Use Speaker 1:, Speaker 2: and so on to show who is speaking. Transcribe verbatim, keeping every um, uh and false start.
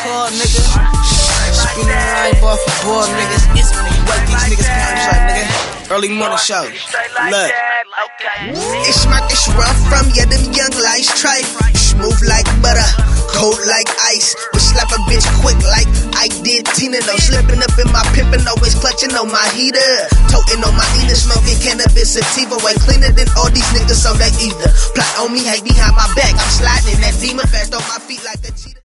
Speaker 1: car, nigga. Spinning line bar for boy, niggas. It's what these niggas count shot, nigga. Early morning show. Look.
Speaker 2: It's my dish where I'm from, yeah, them young lights try. Smooth like butter, cold like ice. We slap a bitch quick like I did Tina, though. Slipping up in my pimpin', always clutching on my heater. Toting on my eater, smoking cannabis sativa. Way cleaner than all these niggas on that either. Plot on me, hate behind my back. I'm sliding in that demon fast on my feet like a cheetah.